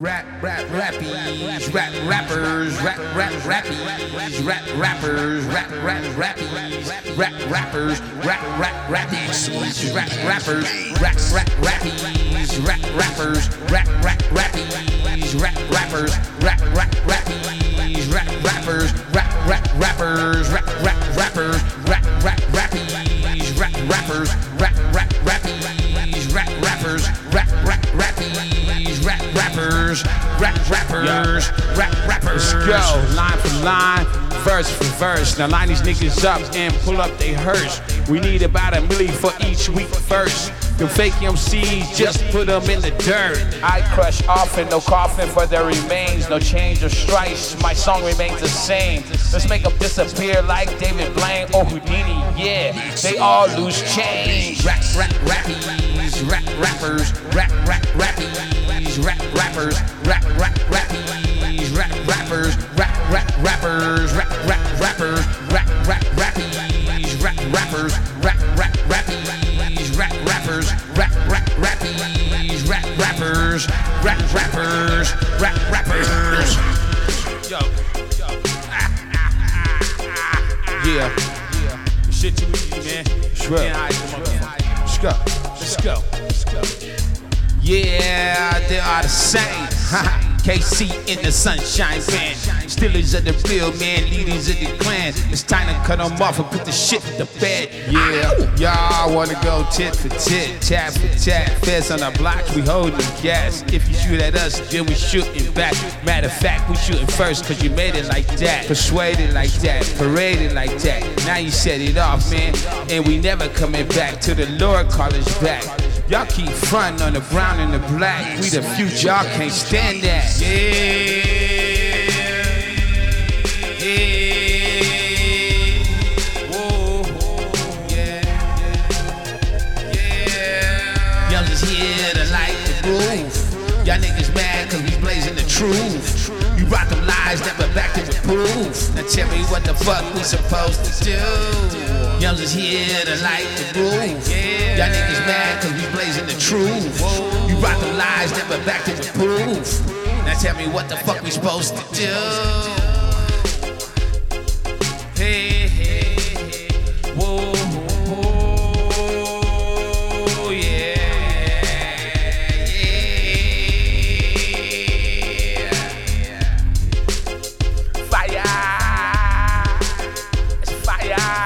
Rappies, rappers, rappies, rappers, rappers, rappies, rappers, rappers, rappies, rappers, rappies, rappers, rappies, rappers, rappies, rappers, rappers, rappies, rappers, rappies, rappers, rappers. Let's go, line for line, verse for verse. Now line these niggas up and pull up they hearse. We need about $1 million for each week first. Them fake MCs, just put them in the dirt. I crush often, no coffin for their remains. No change or stripes, my song remains the same. Let's make them disappear like David Blaine or Houdini, yeah. They all lose change. Rappies, rappers, rappies, rappers, rappers, rappies, rappers, rappers, rappies, rappers, rappers, rappies, rappers. Yo. Yeah. Shit too easy, man. Let's go. Let's go. Yeah, they are the same. KC in the Sunshine Band. Stealers of the real man, leaders of the clan. It's time to cut them off and put the shit to bed. Yeah, y'all wanna go tit for tit, tat for tat. Feds on the blocks, we holding gas. If you shoot at us, then we shooting back. Matter of fact, we shooting first cause you made it like that. Persuaded like that, paraded like that. Now you set it off, man. And we never coming back till the Lord call us back. Y'all keep frontin' on the brown and the black. We the future, y'all can't stand that. Yeah, yeah, whoa, yeah, yeah. Y'all just here to light the groove. Y'all niggas mad cause we blazing the truth. You brought them lies, never back to the proof. Now tell me what the fuck we supposed to do. Y'all just here to light the groove. Y'all niggas mad cause we blazing the truth. You brought the lies, never back to the proof. Now tell me what the fuck we supposed to do. Hey, hey, hey. Whoa, whoa, yeah, yeah. Fire, it's fire.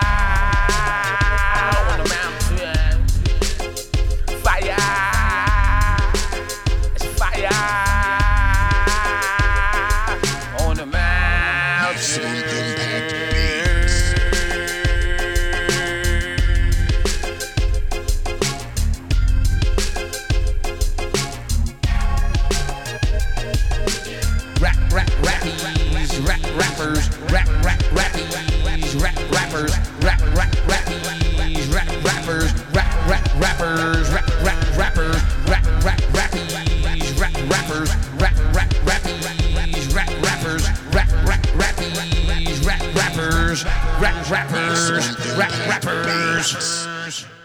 Rappies, rappers, rappies, rappers, rappies, rappers, rappers, rappies, rappers, rappies, rappers, rappers, rappers.